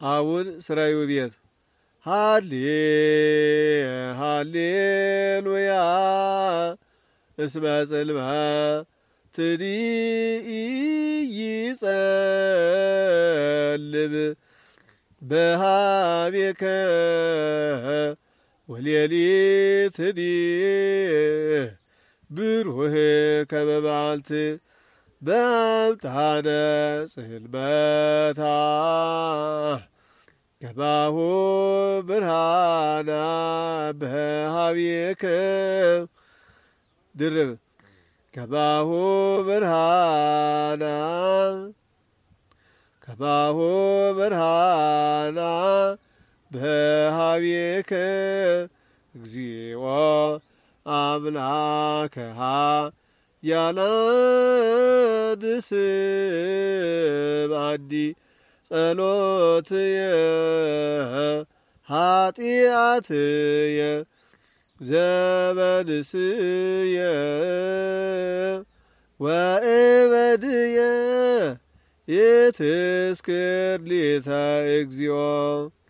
አሁን ስራዩ ቤት ሃሌሉያ እስመ ጽልመት ይጸልም በሃቤከ ወሌሊትኒ ብሩህ ከመ መዓልት በአምጣነ ጽልመታ ከማሁ ብርሃና በሃቤከ ድርብ ከማሁ ብርሃና በሃቤከ እግዚኦ አምላከሃ ያላንስምዐኒ ጸሎትየ ኃጢአትየ ዘበንስየ ወእበድየ ይትስክር ሊተ እግዚኦ